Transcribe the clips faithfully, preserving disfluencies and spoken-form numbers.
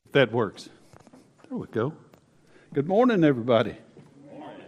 If that works. There we go. Good morning, everybody. Good morning.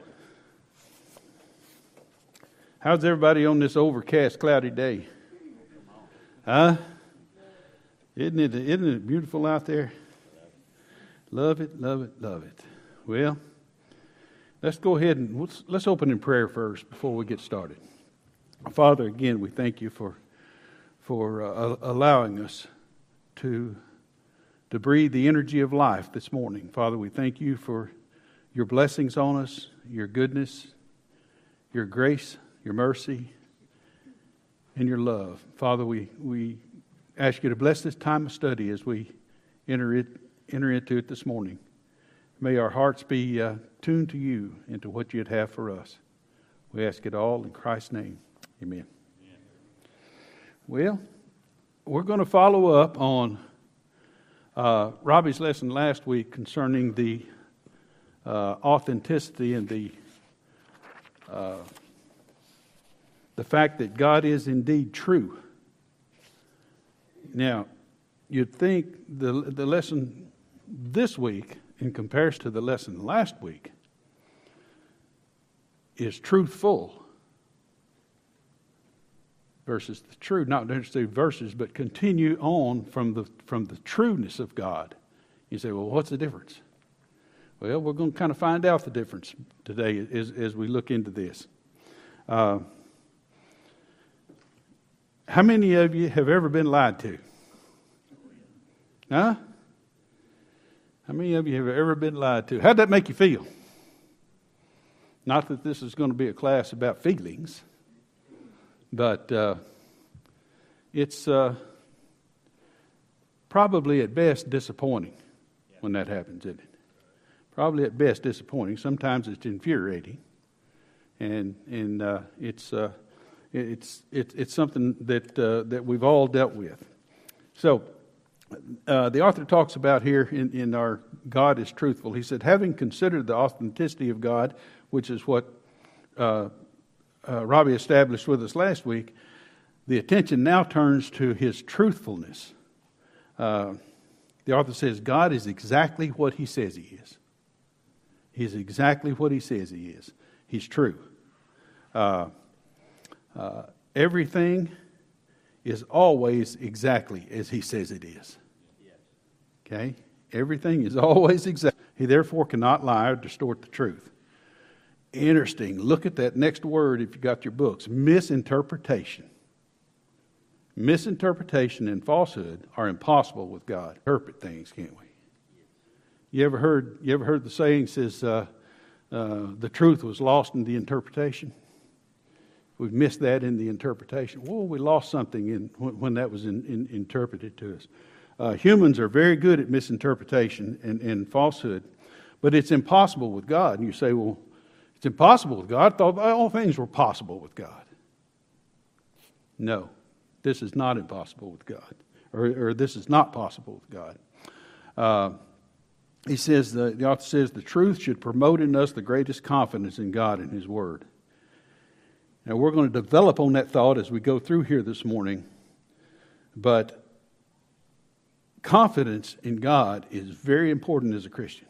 How's everybody on this overcast, cloudy day? Huh? Isn't it, isn't it beautiful out there? Love it, love it, love it. Well, let's go ahead and let's, let's open in prayer first before we get started. Father, again, we thank you for for uh, allowing us to to breathe the energy of life this morning. Father, we thank you for your blessings on us, your goodness, your grace, your mercy, and your love. Father, we, we ask you to bless this time of study as we enter it enter into it this morning. May our hearts be uh, tuned to you and to what you'd have for us. We ask it all in Christ's name. Amen. Amen. Well, we're going to follow up on uh, Robbie's lesson last week concerning the uh, authenticity and the uh, the fact that God is indeed true. Now, you'd think the the lesson this week, in comparison to the lesson last week, is truthful versus the true, not necessarily verses, but continue on from the from the trueness of God. You say, well, what's the difference? Well, we're going to kind of find out the difference today as, as we look into this. Uh, how many of you have ever been lied to? Huh? How many of you have ever been lied to? How'd that make you feel? Not that this is going to be a class about feelings, but uh, it's uh, probably at best disappointing when that happens, isn't it? Probably at best disappointing. Sometimes it's infuriating, and and uh, it's uh, it's it's it's something that uh, that we've all dealt with. So uh, the author talks about here in, in our God is truthful. He said, having considered the authenticity of God, which is what uh, uh, Robbie established with us last week, the attention now turns to his truthfulness. Uh, the author says God is exactly what he says he is. He's exactly what he says he is. He's true. Uh, uh, everything is always exactly as he says it is. Okay? Everything is always exact. He therefore cannot lie or distort the truth. Interesting. Look at that next word if you got your books. Misinterpretation. Misinterpretation and falsehood are impossible with God. Interpret things, can't we? You ever heard? You ever heard the saying says uh, uh, the truth was lost in the interpretation? We've missed that in the interpretation. Well, we lost something in when, when that was in, in, interpreted to us. Uh, humans are very good at misinterpretation and, and falsehood, but it's impossible with God. And you say, well, it's impossible with God. I thought all things were possible with God. No, this is not impossible with God, or, or this is not possible with God. Uh, he says, the, the author says, the truth should promote in us the greatest confidence in God and His Word. Now, we're going to develop on that thought as we go through here this morning, but confidence in God is very important as a Christian.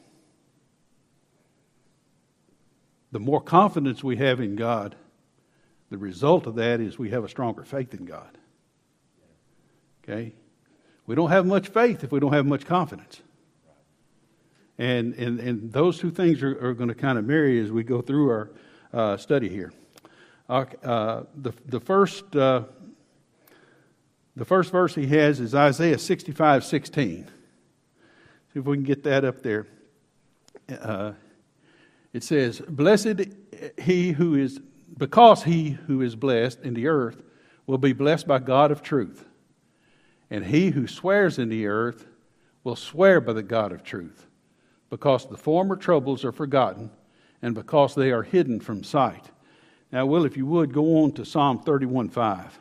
The more confidence we have in God, the result of that is we have a stronger faith in God. Okay? We don't have much faith if we don't have much confidence. And and, and those two things are, are going to kind of marry as we go through our uh, study here. Uh, uh, the the first uh, the first verse he has is Isaiah sixty-five sixteen. See if we can get that up there. Uh, it says, "Blessed he who is, because he who is blessed in the earth will be blessed by God of truth, and he who swears in the earth will swear by the God of truth, because the former troubles are forgotten, and because they are hidden from sight." Now, Will, if you would, go on to Psalm thirty-one five.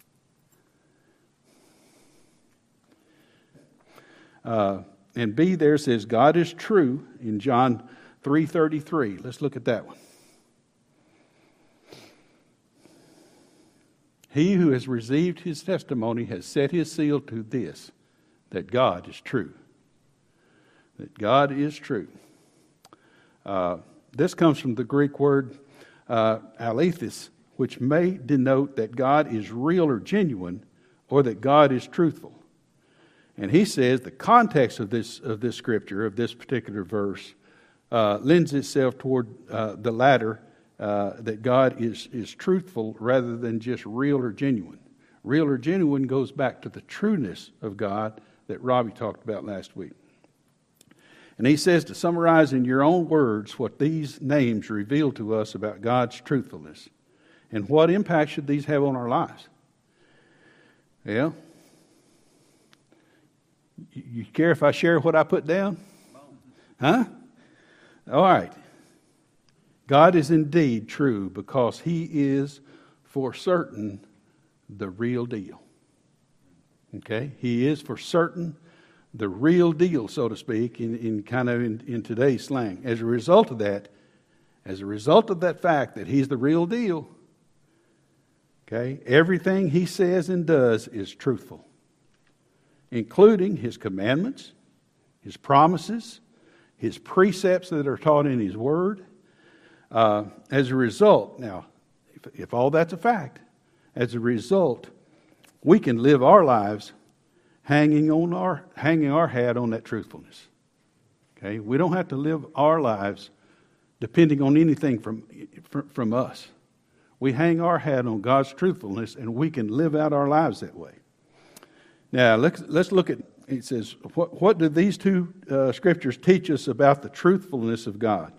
Uh, and B there says, God is true in John three thirty-three. Let's look at that one. He who has received his testimony has set his seal to this, that God is true. that God is true. Uh, this comes from the Greek word uh, alethys, which may denote that God is real or genuine, or that God is truthful. And he says the context of this of this scripture, of this particular verse, uh, lends itself toward uh, the latter, uh, that God is, is truthful rather than just real or genuine. Real or genuine goes back to the trueness of God that Robbie talked about last week. And he says to summarize in your own words what these names reveal to us about God's truthfulness. And what impact should these have on our lives? Well, you care if I share what I put down? Huh? All right. God is indeed true because He is for certain the real deal. Okay? He is for certain the real deal, so to speak, in, in kind of in, in today's slang. As a result of that, as a result of that fact that He's the real deal, okay, everything He says and does is truthful, including His commandments, His promises, His precepts that are taught in His Word. Uh, as a result, now, if, if all that's a fact, as a result, we can live our lives hanging on our hanging our hat on that truthfulness. Okay, we don't have to live our lives depending on anything from from, from us. We hang our hat on God's truthfulness, and we can live out our lives that way. Now, let's let's look at. It says, what what do these two uh, scriptures teach us about the truthfulness of God?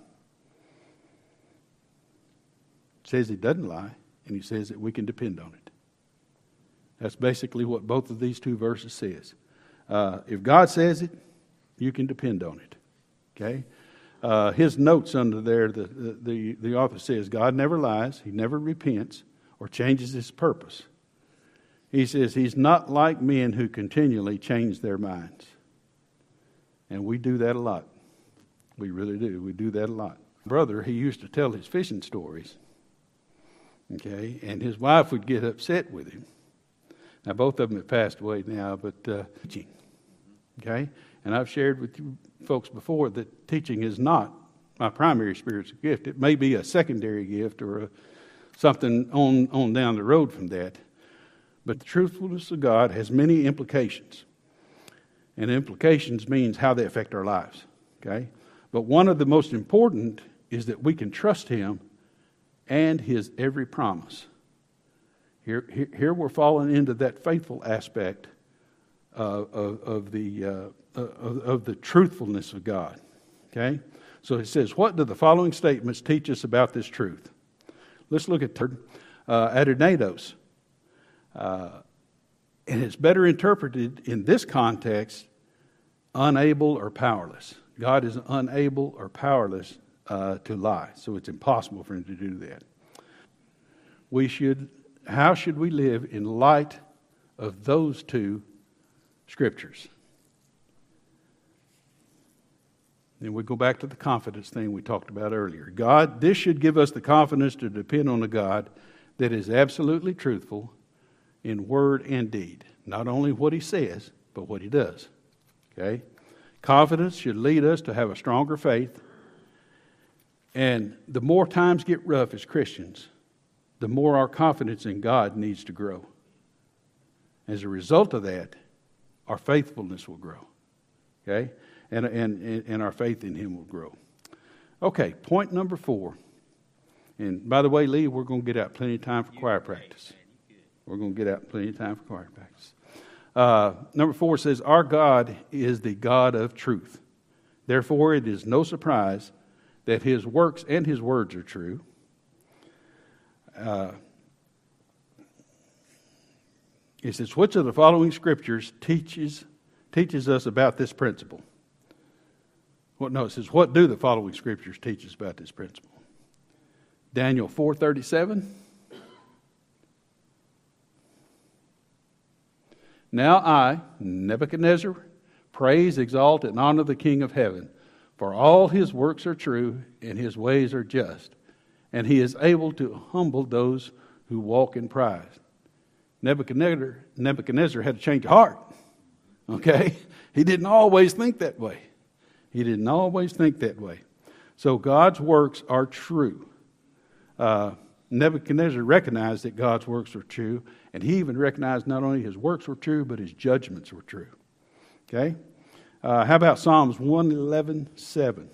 It says He doesn't lie, and He says that we can depend on it. That's basically what both of these two verses says. Uh, if God says it, you can depend on it. Okay. Uh, his notes under there, the, the the author says God never lies, He never repents or changes His purpose. He says He's not like men who continually change their minds. And we do that a lot. We really do. We do that a lot. Brother, he used to tell his fishing stories. Okay, and his wife would get upset with him. Now, both of them have passed away now, but uh, teaching. Okay, and I've shared with you folks before that teaching is not my primary spiritual gift. It may be a secondary gift or a, something on, on down the road from that. But the truthfulness of God has many implications. And implications means how they affect our lives. Okay? But one of the most important is that we can trust Him and His every promise. Here, here, here we're falling into that faithful aspect uh, of, of the uh, of, of the truthfulness of God. Okay, so it says, "What do the following statements teach us about this truth?" Let's look at third, uh, adonaios, uh, and it's better interpreted in this context: unable or powerless. God is unable or powerless uh, to lie, so it's impossible for Him to do that. We should. How should we live in light of those two scriptures? And we go back to the confidence thing we talked about earlier. God, this should give us the confidence to depend on a God that is absolutely truthful in word and deed. Not only what He says, but what He does. Okay? Confidence should lead us to have a stronger faith. And the more times get rough as Christians, the more our confidence in God needs to grow. As a result of that, our faithfulness will grow. Okay? And, and, and our faith in Him will grow. Okay, point number four. And by the way, Lee, we're going to get out plenty of time for choir practice. We're going to get out plenty of time for choir practice. Uh, number four says, our God is the God of truth. Therefore, it is no surprise that His works and His words are true. Uh, it says, which of the following scriptures teaches teaches us about this principle? Well, no, it says, what do the following scriptures teach us about this principle? Daniel four thirty-seven. Now I, Nebuchadnezzar, praise, exalt, and honor the King of heaven, for all His works are true, and His ways are just. And He is able to humble those who walk in pride. Nebuchadnezzar, Nebuchadnezzar had to change of heart. Okay? He didn't always think that way. He didn't always think that way. So God's works are true. Uh, Nebuchadnezzar recognized that God's works were true, and he even recognized not only his works were true, but his judgments were true. Okay? Uh, how about Psalms one eleven, seven?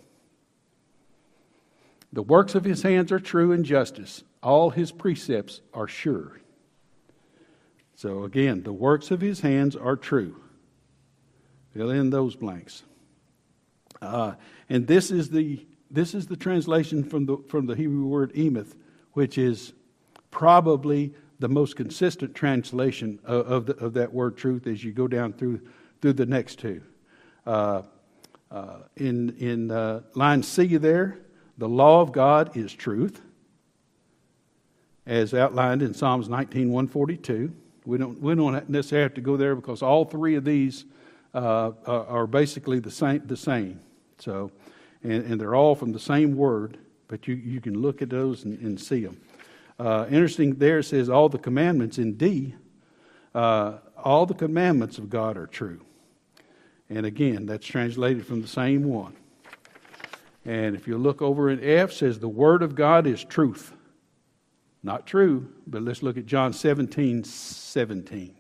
The works of his hands are true and justice. All his precepts are sure. So again, the works of his hands are true. Fill in those blanks. Uh, and this is the this is the translation from the from the Hebrew word emeth, which is probably the most consistent translation of of, the, of that word truth as you go down through through the next two. Uh, uh, in in uh, line C there, the law of God is truth, as outlined in Psalms nineteen, one forty-two. We don't we don't necessarily have to go there because all three of these uh, are basically the same. The same. So, and, and they're all from the same word, but you, you can look at those and, and see them. Uh, interesting there, it says all the commandments in D, uh, all the commandments of God are true. And again, that's translated from the same one. And if you look over in F, it says the word of God is truth. Not true, but let's look at John seventeen, seventeen.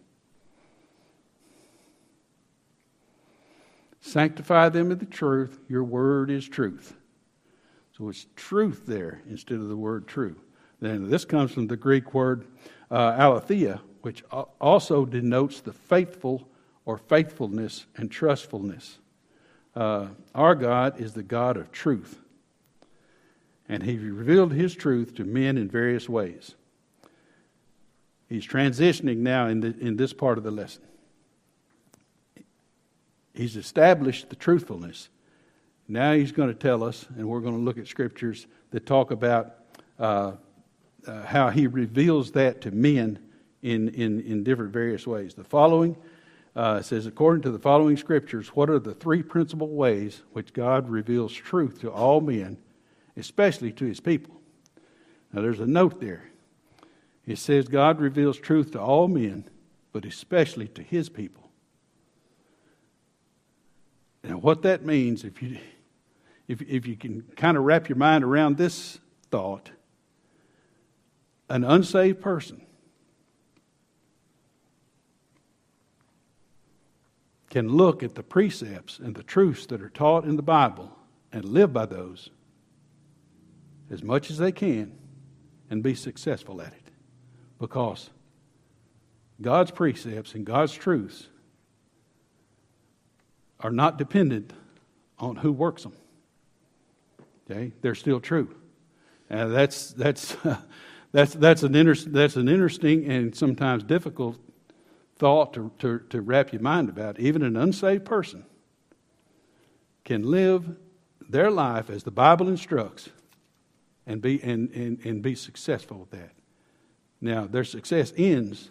Sanctify them in the truth. Your word is truth. So it's truth there instead of the word true. Then this comes from the Greek word uh, aletheia, which also denotes the faithful or faithfulness and trustfulness. Uh, our God is the God of truth. And he revealed his truth to men in various ways. He's transitioning now in, the, in this part of the lesson. He's established the truthfulness. Now he's going to tell us, and we're going to look at scriptures that talk about uh, uh, how he reveals that to men in, in, in different various ways. The following uh, says, according to the following scriptures, what are the three principal ways which God reveals truth to all men, especially to his people? Now there's a note there. It says God reveals truth to all men, but especially to his people. Now what that means, if you if if you can kind of wrap your mind around this thought, an unsaved person can look at the precepts and the truths that are taught in the Bible and live by those as much as they can and be successful at it. Because God's precepts and God's truths are not dependent on who works them. Okay, they're still true, and that's that's that's that's an inter, that's an interesting and sometimes difficult thought to, to to wrap your mind about. Even an unsaved person can live their life as the Bible instructs, and be and and, and be successful with that. Now, their success ends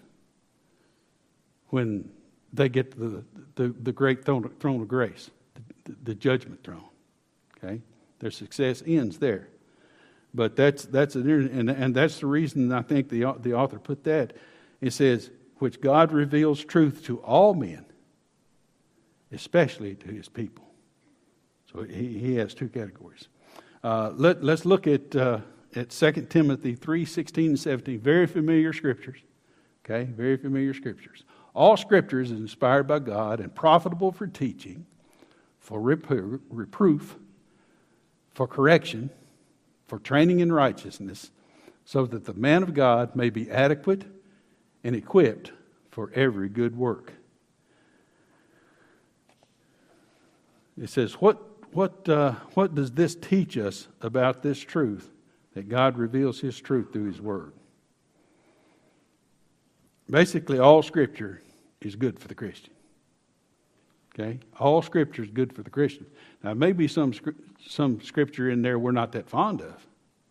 when they get to the, the, the great throne, throne of grace, the, the judgment throne. Okay, their success ends there. But that's that's an, and and that's the reason I think the the author put that. It says, which God reveals truth to all men, especially to his people. So he, he has two categories. Uh, let let's look at uh, at Second Timothy three sixteen and seventeen. Very familiar scriptures. Okay, very familiar scriptures. All Scripture is inspired by God and profitable for teaching, for repro- reproof, for correction, for training in righteousness, so that the man of God may be adequate and equipped for every good work. It says, what what uh, what does this teach us about this truth, that God reveals his truth through his word? Basically, all Scripture is good for the Christian. Okay? All Scripture is good for the Christian. Now, maybe some some Scripture in there we're not that fond of.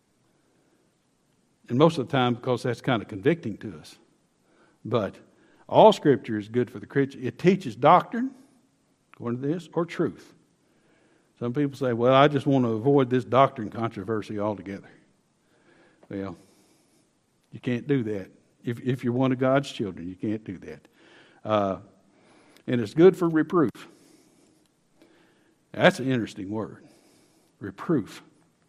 And most of the time, because that's kind of convicting to us. But all Scripture is good for the Christian. It teaches doctrine, according to this, or truth. Some people say, well, I just want to avoid this doctrine controversy altogether. Well, you can't do that. If, if you're one of God's children, you can't do that. Uh, and it's good for reproof. That's an interesting word. Reproof.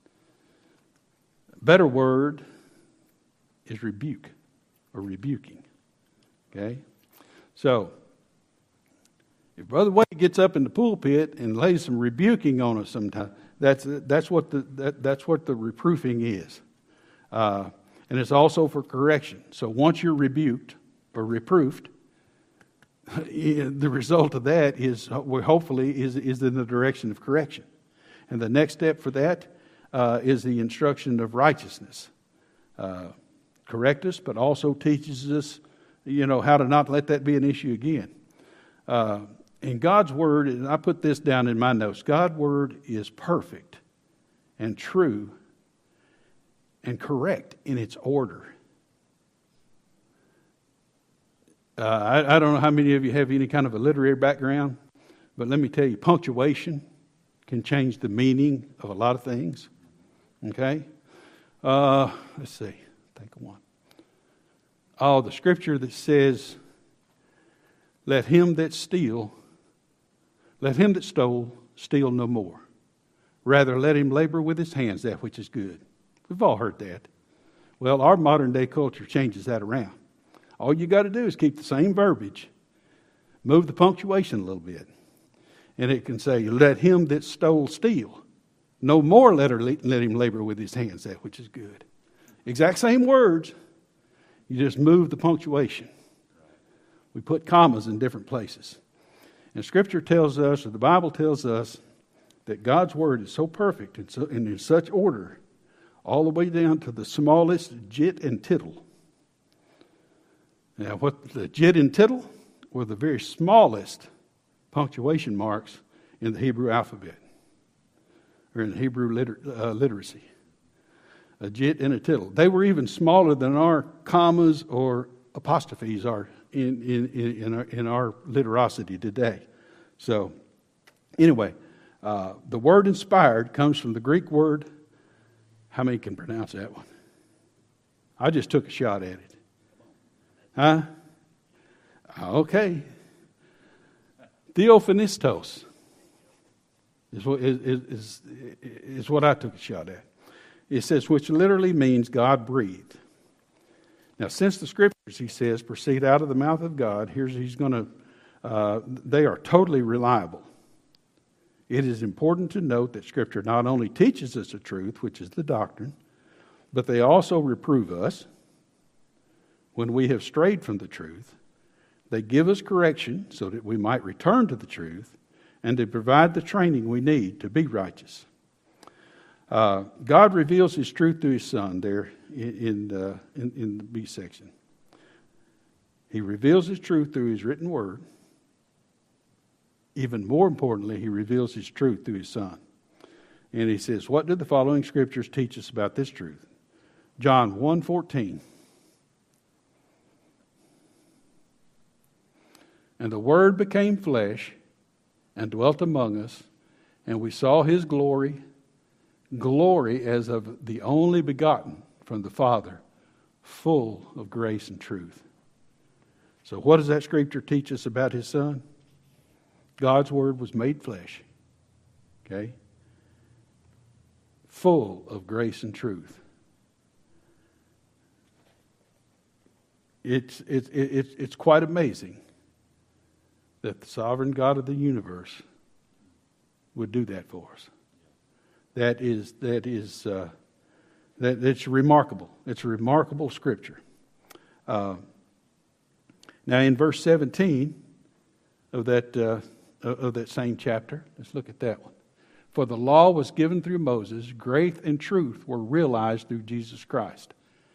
A better word is rebuke or rebuking. Okay? So, if Brother Wade gets up in the pulpit and lays some rebuking on us sometime, that's that's what the that, that's what the reproofing is. Uh, and it's also for correction. So once you're rebuked or reproofed, the result of that is hopefully is is in the direction of correction. And the next step for that uh, is the instruction of righteousness. Uh, correct us, but also teaches us, you know, how to not let that be an issue again. Uh, in God's Word, and I put this down in my notes, God's Word is perfect and true and correct in its order. Uh, I, I don't know how many of you have any kind of a literary background, but let me tell you, punctuation can change the meaning of a lot of things. Okay? Uh, let's see. Think of one. Oh, the scripture that says, let him that steal, let him that stole, steal no more. Rather, let him labor with his hands that which is good. We've all heard that. Well, our modern day culture changes that around. All you got to do is keep the same verbiage, move the punctuation a little bit, and it can say, let him that stole steal. No more let, her, let him labor with his hands that which is good. Exact same words. You just move the punctuation. We put commas in different places. And Scripture tells us, or the Bible tells us, that God's Word is so perfect and, so, and in such order, all the way down to the smallest jot and tittle. Now, what the jot and tittle were the very smallest punctuation marks in the Hebrew alphabet, or in the Hebrew liter, uh, literacy. A jot and a tittle. They were even smaller than our commas or apostrophes are in in in, in, our, in our literosity today. So, anyway, uh, the word inspired comes from the Greek word. How many can pronounce that one? I just took a shot at it. Huh? Okay. Theophanistos is what, is, is, is what I took a shot at. It says, which literally means God breathed. Now, since the scriptures, he says, proceed out of the mouth of God, here's he's going to, uh, they are totally reliable. It is important to note that Scripture not only teaches us the truth, which is the doctrine, but they also reprove us when we have strayed from the truth. They give us correction so that we might return to the truth, and they provide the training we need to be righteous. Uh, God reveals His truth to His Son there in, in, uh, in, in the B section. He reveals His truth through His written word. Even more importantly, He reveals His truth through His Son. And He says, what do the following scriptures teach us about this truth? John one fourteen. And the Word became flesh and dwelt among us, and we saw His glory, glory as of the only begotten from the Father, full of grace and truth. So what does that scripture teach us about His Son? God's Word was made flesh. Okay? Full of grace and truth. It's, it's, it's, it's quite amazing that the sovereign God of the universe would do that for us. That is, that is, uh, that it's remarkable. It's a remarkable scripture. Uh, now, in verse seventeen of that uh, of that same chapter, let's look at that one. For the law was given through Moses; grace and truth were realized through Jesus Christ.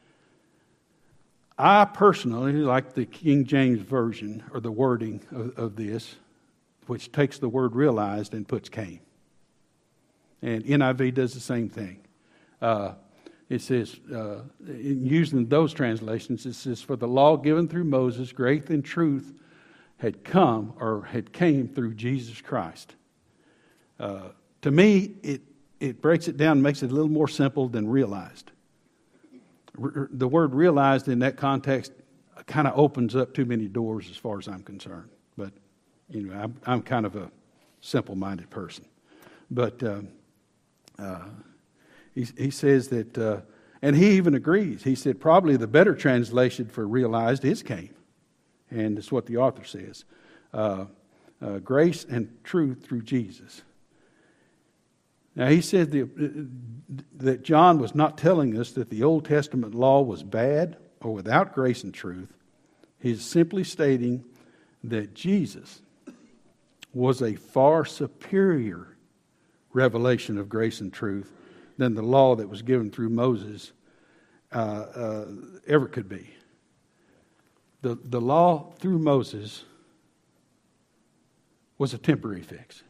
I personally like the King James Version, or the wording of, of this, which takes the word realized and puts came. And N I V does the same thing. Uh, it says, uh, in using those translations, it says, for the law given through Moses, grace and truth had come, or had came through Jesus Christ. Uh, to me, it, it breaks it down and makes it a little more simple than realized. The word realized in that context kind of opens up too many doors as far as I'm concerned. But, you know, I'm, I'm kind of a simple-minded person. But uh, uh, he, he says that, uh, and he even agrees. He said probably the better translation for realized is came. And it's what the author says. Uh, uh, grace and truth through Jesus. Now he said the, that John was not telling us that the Old Testament law was bad or without grace and truth. He's simply stating that Jesus was a far superior revelation of grace and truth than the law that was given through Moses uh, uh, ever could be. The, the law through Moses was a temporary fix.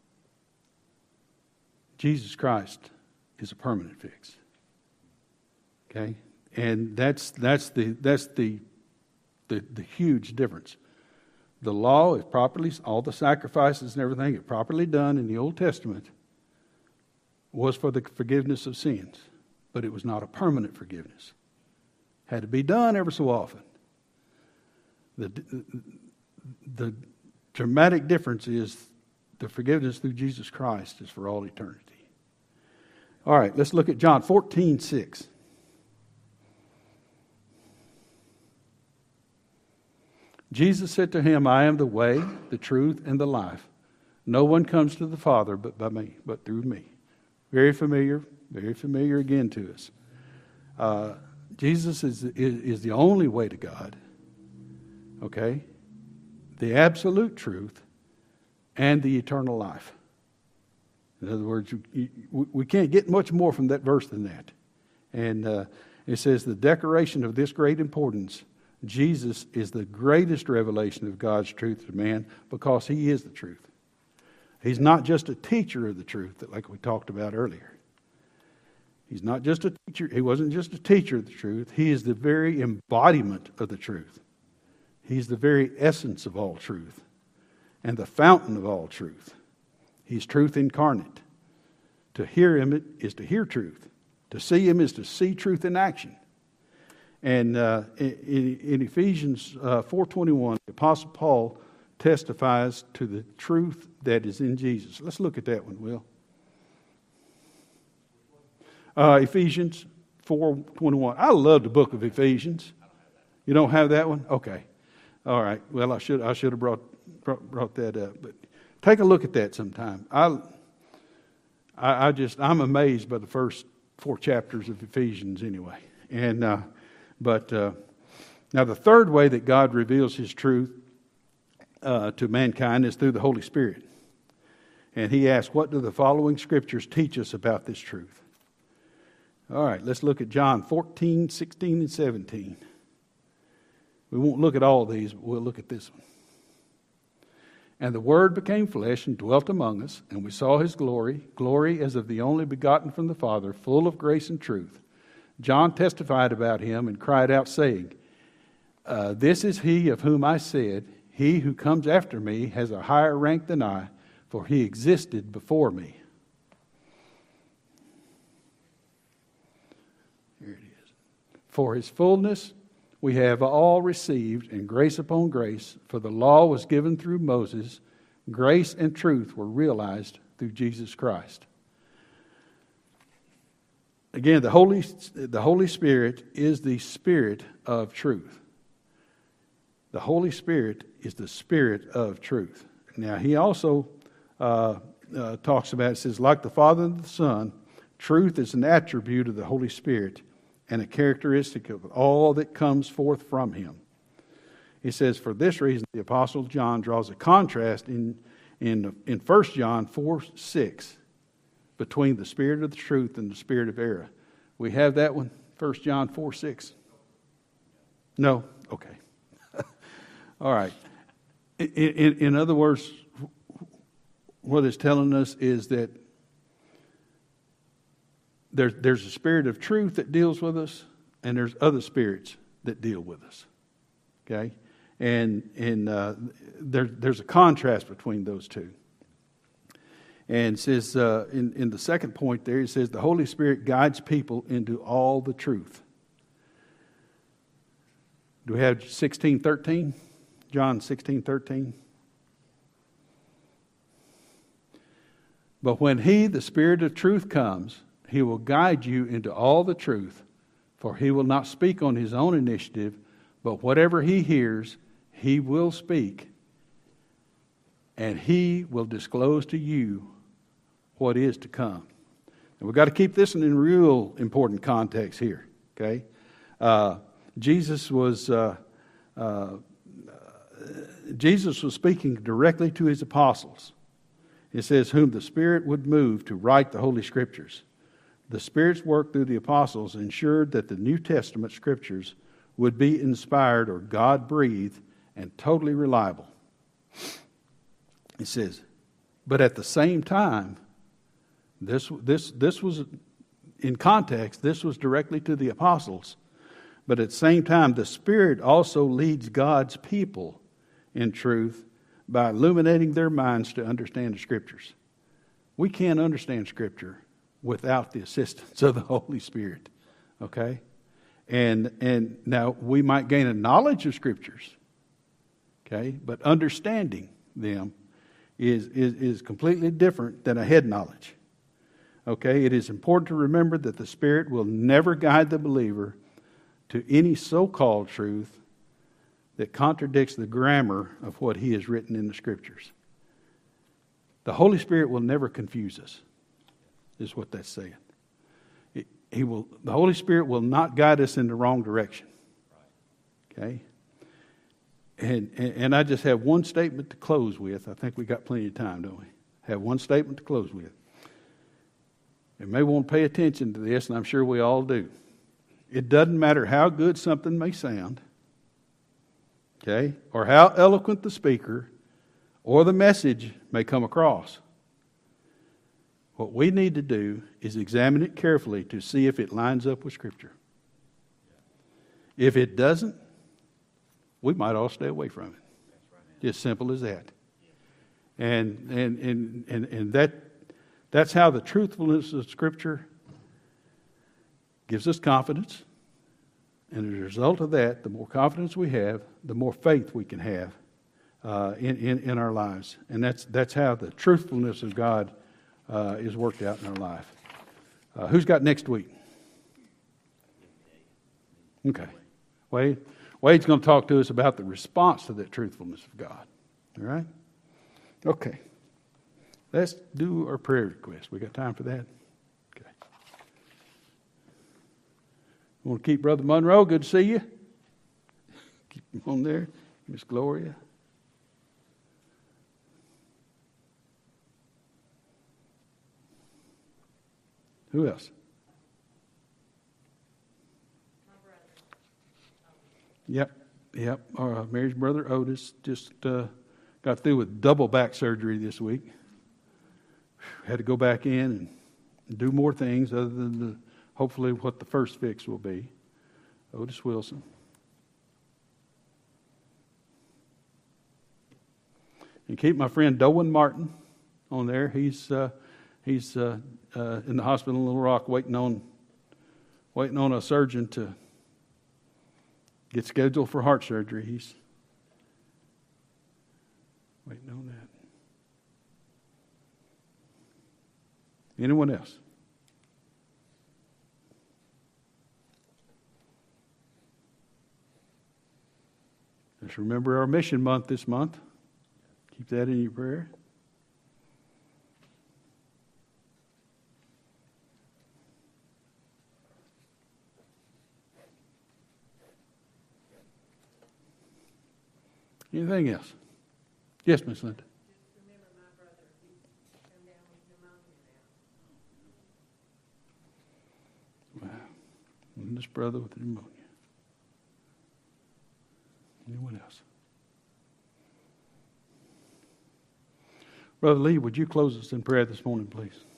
Jesus Christ is a permanent fix. Okay? And that's that's the that's the the, the huge difference. The law is properly, all the sacrifices and everything, is properly done in the Old Testament was for the forgiveness of sins. But it was not a permanent forgiveness. Had to be done ever so often. The, the dramatic difference is the forgiveness through Jesus Christ is for all eternity. All right, let's look at John fourteen six. Jesus said to him, I am the way, the truth, and the life. No one comes to the Father but by me, but through me. Very familiar, very familiar again to us. Uh, Jesus is, is, is the only way to God. Okay? The absolute truth and the eternal life. In other words, you, you, we can't get much more from that verse than that. And uh, it says the declaration of this great importance, Jesus is the greatest revelation of God's truth to man because he is the truth. He's not just a teacher of the truth, like we talked about earlier. He's not just a teacher. He wasn't just a teacher of the truth. He is the very embodiment of the truth. He's the very essence of all truth and the fountain of all truth. He's truth incarnate. To hear him is to hear truth. To see him is to see truth in action. And uh, in, in Ephesians uh, four twenty-one, the Apostle Paul testifies to the truth that is in Jesus. Let's look at that one, Will. Uh, Ephesians four twenty-one. I love the book of Ephesians. You don't have that one? Okay. All right. Well, I should I should have brought brought, brought that up. But take a look at that sometime. I, I I just I'm amazed by the first four chapters of Ephesians anyway. And uh, but uh, now the third way that God reveals His truth uh, to mankind is through the Holy Spirit. And He asks, "What do the following scriptures teach us about this truth?" All right, let's look at John fourteen, sixteen, and seventeen. We won't look at all these, but we'll look at this one. And the Word became flesh and dwelt among us, and we saw His glory, glory as of the only begotten from the Father, full of grace and truth. John testified about Him and cried out, saying, uh, This is He of whom I said, He who comes after me has a higher rank than I, for He existed before me. Here it is. For His fullness we have all received, and grace upon grace, for the law was given through Moses, grace and truth were realized through Jesus Christ. Again, the Holy, the Holy Spirit is the Spirit of truth. The Holy Spirit is the Spirit of truth. Now, He also uh, uh, talks about, it says, like the Father and the Son, truth is an attribute of the Holy Spirit and a characteristic of all that comes forth from Him. He says, for this reason, the Apostle John draws a contrast in, in, in First John four six between the spirit of the truth and the spirit of error. We have that one, First John four six? No? Okay. All right. In, in, in other words, what it's telling us is that There, there's a spirit of truth that deals with us, and there's other spirits that deal with us. Okay? And and uh, there, there's a contrast between those two. And it says, uh, in, in the second point there, it says, the Holy Spirit guides people into all the truth. Do we have sixteen thirteen? John sixteen thirteen. But when he, the Spirit of truth, comes, he will guide you into all the truth, for he will not speak on his own initiative, but whatever he hears, he will speak, and he will disclose to you what is to come. And we've got to keep this in real important context here, okay? Uh, Jesus was uh, uh, Jesus was speaking directly to his apostles. It says, whom the Spirit would move to write the Holy Scriptures. The Spirit's work through the apostles ensured that the New Testament Scriptures would be inspired or God-breathed and totally reliable. It says, but at the same time, this, this, this was, in context, this was directly to the apostles. But at the same time, the Spirit also leads God's people in truth by illuminating their minds to understand the Scriptures. We can't understand Scripture without the assistance of the Holy Spirit. Okay? And and now we might gain a knowledge of Scriptures. Okay? But understanding them is, is, is completely different than a head knowledge. Okay? It is important to remember that the Spirit will never guide the believer to any so-called truth that contradicts the grammar of what he has written in the Scriptures. The Holy Spirit will never confuse us, is what that's saying. It, he will, the Holy Spirit will not guide us in the wrong direction. Okay? And, and, and I just have one statement to close with. I think we got plenty of time, don't we? Have one statement to close with. You may want to pay attention to this, and I'm sure we all do. It doesn't matter how good something may sound, okay, or how eloquent the speaker or the message may come across. What we need to do is examine it carefully to see if it lines up with Scripture. If it doesn't, we might all stay away from it. Just simple as that. And and and and, and that that's how the truthfulness of Scripture gives us confidence. And as a result of that, the more confidence we have, the more faith we can have uh, in, in, in our lives. And that's that's how the truthfulness of God uh, is worked out in our life. Uh, who's got next week? Okay. Wade. Wade's going to talk to us about the response to that truthfulness of God. All right? Okay. Let's do our prayer request. We got time for that? Okay. I want to keep Brother Monroe. Good to see you. Keep him on there. Miss Gloria. Who else? Yep, yep. Uh, Mary's brother Otis just uh, got through with double back surgery this week. Had to go back in and do more things other than the, hopefully what the first fix will be. Otis Wilson. And keep my friend Dowen Martin on there. He's uh, he's uh, uh, in the hospital in Little Rock, waiting on waiting on a surgeon to get scheduled for heart surgery. He's waiting on that. Anyone else? Just remember our mission month this month. Keep that in your prayer. Anything else? Yes, Miss Linda. Just remember my brother. He's come down with pneumonia now. Wow. And this brother with pneumonia. Anyone else? Brother Lee, would you close us in prayer this morning, please?